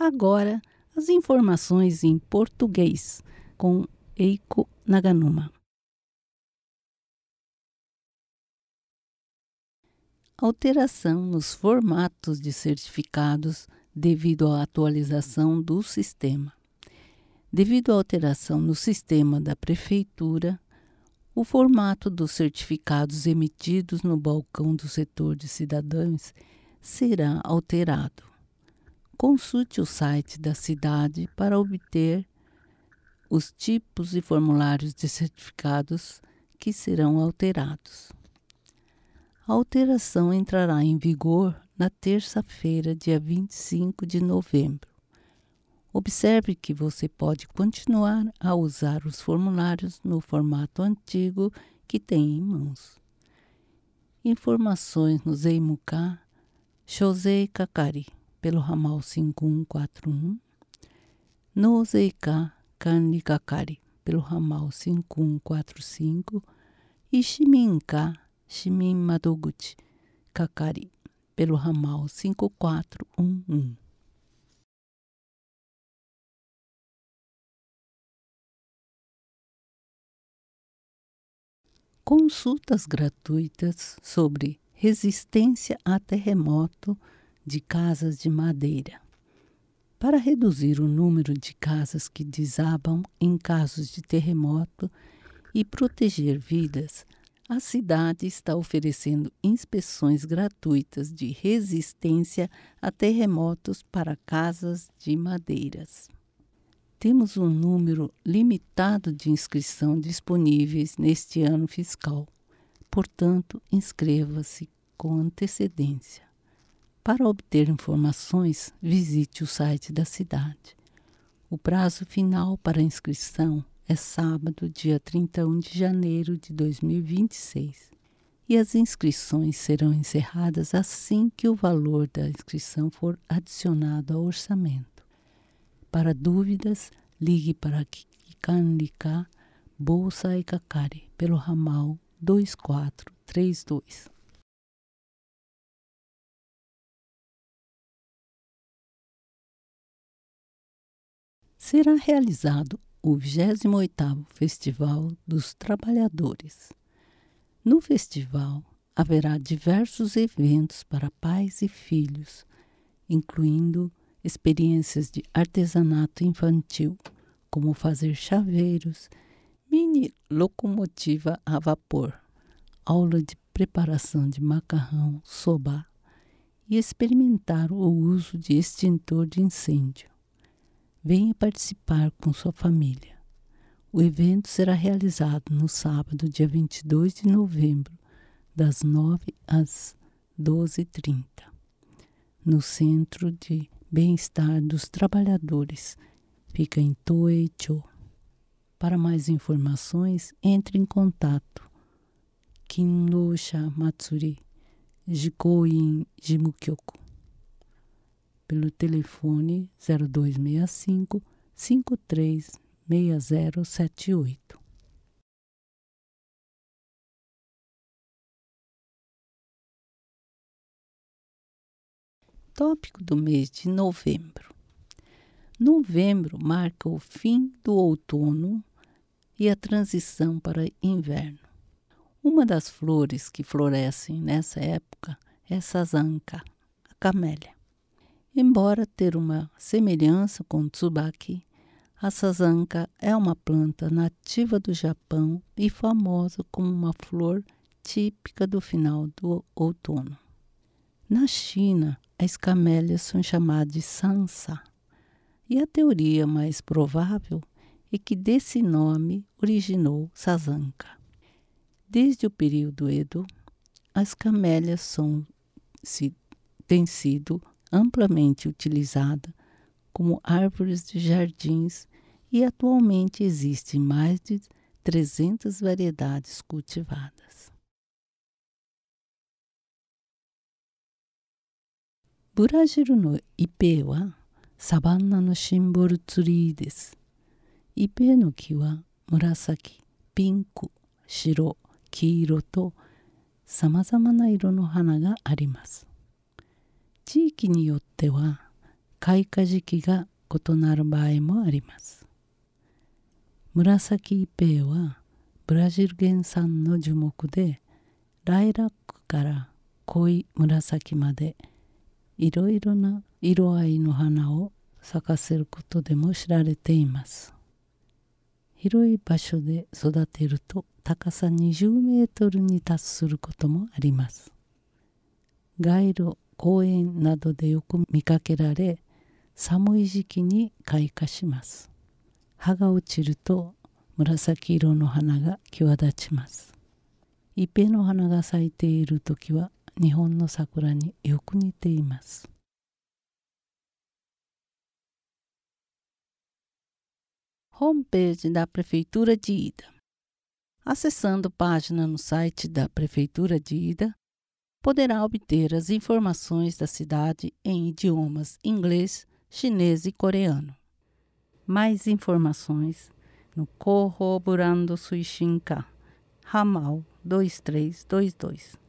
Agora, as informações em português, com Eiko Naganuma. Alteração nos formatos de certificados devido à atualização do sistema. Devido à alteração no sistema da Prefeitura, o formato dos certificados emitidos no balcão do setor de cidadãos será alterado. Consulte o site da cidade para obter os tipos e formulários de certificados que serão alterados. A alteração entrará em vigor na terça-feira, dia 25 de novembro. Observe que você pode continuar a usar os formulários no formato antigo que tem em mãos. Informações no Zeimuka Shosei Kakari, pelo ramal 5141, no Zeika Kanri Kakari, pelo ramal 5145, e Shiminka Shimin Madoguchi Kakari, pelo ramal 5411. Consultas gratuitas sobre resistência a terremoto de casas de madeira. Para reduzir o número de casas que desabam em casos de terremoto e proteger vidas, a cidade está oferecendo inspeções gratuitas de resistência a terremotos para casas de madeiras. Temos um número limitado de inscrição disponíveis neste ano fiscal. Portanto, inscreva-se com antecedência. Para obter informações, visite o site da cidade. O prazo final para inscrição é sábado, dia 31 de janeiro de 2026. E as inscrições serão encerradas assim que o valor da inscrição for adicionado ao orçamento. Para dúvidas, ligue para Kikanrika Bousai Kakari pelo ramal 2432. Será realizado o 28º Festival dos Trabalhadores. No festival, haverá diversos eventos para pais e filhos, incluindo experiências de artesanato infantil, como fazer chaveiros, mini locomotiva a vapor, aula de preparação de macarrão, soba e experimentar o uso de extintor de incêndio. Venha participar com sua família. O evento será realizado no sábado, dia 22 de novembro, das 9 às 12h30, no Centro de Bem-Estar dos Trabalhadores. Fica em Toei-cho. Para mais informações, entre em contato. Kinrosha Matsuri, Jikoin Jimukyoku, pelo telefone 0265 536078. Tópico do mês de novembro. Novembro marca o fim do outono e a transição para inverno. Uma das flores que florescem nessa época é Sazanka, a camélia. Embora ter uma semelhança com Tsubaki, a Sazanka é uma planta nativa do Japão e famosa como uma flor típica do final do outono. Na China, as camélias são chamadas de Sansa, e a teoria mais provável é que desse nome originou Sazanka. Desde o período Edo, as camélias têm sido amplamente utilizadas como árvores de jardins e atualmente existem mais de 300 variedades cultivadas. Burajiru no Ipe wa sabanna no shimbolu tsuri desu. Ipe no ki wa murasaki, pinku, shiro, kiiro to samazama na iro no hana ga arimasu. 地域によっては開花時期が異なる場合もあります。紫イペイはブラジル原産の樹木で、ライラックから濃い紫までいろいろな色合いの花を咲かせることでも知られています。広い場所で育てると高さ20メートルに達することもあります。街路、公園などでよく見かけられ、寒い時期に開花します。葉が落ちると紫色の花が際立ちます。イペの花が咲いているときは日本の桜によく似ています。Homepage da Prefeitura de Ida. Acessando página no site da Prefeitura de Ida, poderá obter as informações da cidade em idiomas inglês, chinês e coreano. Mais informações no Corroborando Suishinka, ramal 2322.